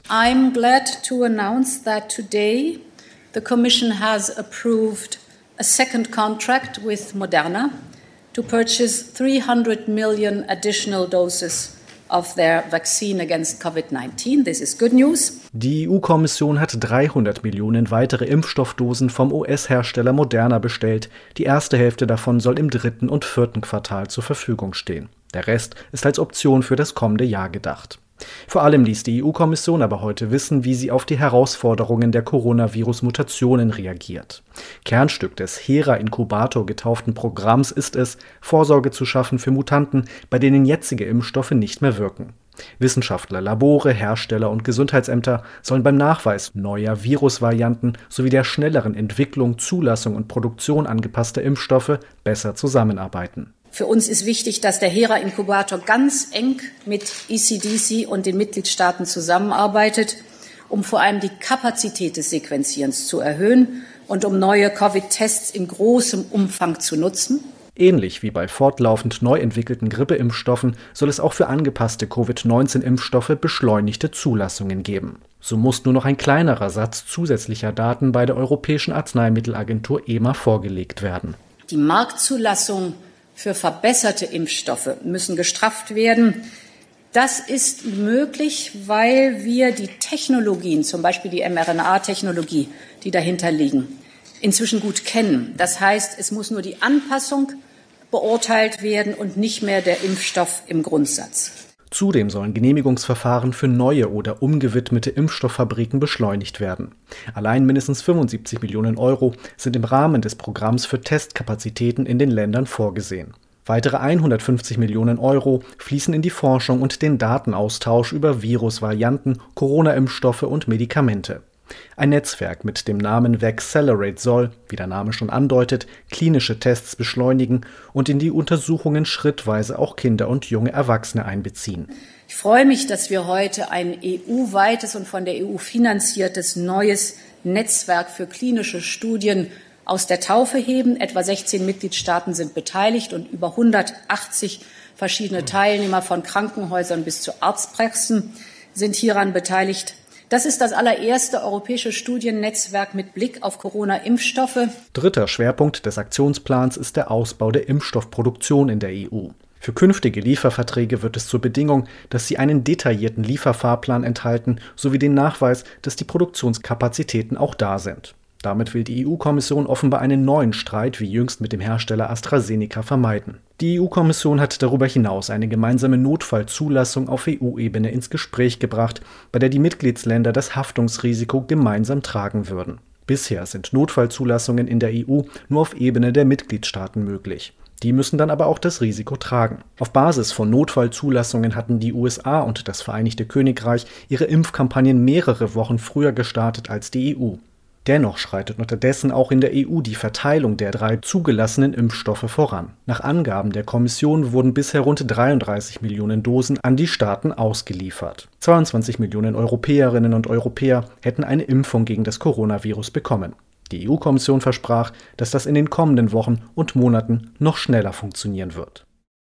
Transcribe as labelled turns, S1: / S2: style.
S1: I'm glad to announce that today the Commission has approved a second contract with Moderna to purchase 300 million additional doses of their vaccine against COVID-19. This is good news.
S2: Die EU-Kommission hat 300 Millionen weitere Impfstoffdosen vom US-Hersteller Moderna bestellt. Die erste Hälfte davon soll im 3. und 4. Quartal zur Verfügung stehen. Der Rest ist als Option für das kommende Jahr gedacht. Vor allem ließ die EU-Kommission aber heute wissen, wie sie auf die Herausforderungen der Coronavirus-Mutationen reagiert. Kernstück des HERA-Inkubator getauften Programms ist es, Vorsorge zu schaffen für Mutanten, bei denen jetzige Impfstoffe nicht mehr wirken. Wissenschaftler, Labore, Hersteller und Gesundheitsämter sollen beim Nachweis neuer Virusvarianten sowie der schnelleren Entwicklung, Zulassung und Produktion angepasster Impfstoffe besser zusammenarbeiten.
S1: Für uns ist wichtig, dass der HERA-Inkubator ganz eng mit ECDC und den Mitgliedstaaten zusammenarbeitet, um vor allem die Kapazität des Sequenzierens zu erhöhen und um neue Covid-Tests in großem Umfang zu nutzen.
S2: Ähnlich wie bei fortlaufend neu entwickelten Grippeimpfstoffen soll es auch für angepasste Covid-19-Impfstoffe beschleunigte Zulassungen geben. So muss nur noch ein kleinerer Satz zusätzlicher Daten bei der Europäischen Arzneimittelagentur EMA vorgelegt werden.
S1: Die Marktzulassung für verbesserte Impfstoffe müssen gestrafft werden. Das ist möglich, weil wir die Technologien, zum Beispiel die mRNA-Technologie, die dahinter liegen, inzwischen gut kennen. Das heißt, es muss nur die Anpassung beurteilt werden und nicht mehr der Impfstoff im Grundsatz.
S2: Zudem sollen Genehmigungsverfahren für neue oder umgewidmete Impfstofffabriken beschleunigt werden. Allein mindestens 75 Millionen Euro sind im Rahmen des Programms für Testkapazitäten in den Ländern vorgesehen. Weitere 150 Millionen Euro fließen in die Forschung und den Datenaustausch über Virusvarianten, Corona-Impfstoffe und Medikamente. Ein Netzwerk mit dem Namen Vaccelerate soll, wie der Name schon andeutet, klinische Tests beschleunigen und in die Untersuchungen schrittweise auch Kinder und junge Erwachsene einbeziehen.
S1: Ich freue mich, dass wir heute ein EU-weites und von der EU finanziertes neues Netzwerk für klinische Studien aus der Taufe heben. Etwa 16 Mitgliedstaaten sind beteiligt und über 180 verschiedene Teilnehmer von Krankenhäusern bis zu Arztpraxen sind hieran beteiligt. Das ist das allererste europäische Studiennetzwerk mit Blick auf Corona-Impfstoffe.
S2: Dritter Schwerpunkt des Aktionsplans ist der Ausbau der Impfstoffproduktion in der EU. Für künftige Lieferverträge wird es zur Bedingung, dass sie einen detaillierten Lieferfahrplan enthalten, sowie den Nachweis, dass die Produktionskapazitäten auch da sind. Damit will die EU-Kommission offenbar einen neuen Streit wie jüngst mit dem Hersteller AstraZeneca vermeiden. Die EU-Kommission hat darüber hinaus eine gemeinsame Notfallzulassung auf EU-Ebene ins Gespräch gebracht, bei der die Mitgliedsländer das Haftungsrisiko gemeinsam tragen würden. Bisher sind Notfallzulassungen in der EU nur auf Ebene der Mitgliedstaaten möglich. Die müssen dann aber auch das Risiko tragen. Auf Basis von Notfallzulassungen hatten die USA und das Vereinigte Königreich ihre Impfkampagnen mehrere Wochen früher gestartet als die EU. Dennoch schreitet unterdessen auch in der EU die Verteilung der 3 zugelassenen Impfstoffe voran. Nach Angaben der Kommission wurden bisher rund 33 Millionen Dosen an die Staaten ausgeliefert. 22 Millionen Europäerinnen und Europäer hätten eine Impfung gegen das Coronavirus bekommen. Die EU-Kommission versprach, dass das in den kommenden Wochen und Monaten noch schneller funktionieren wird.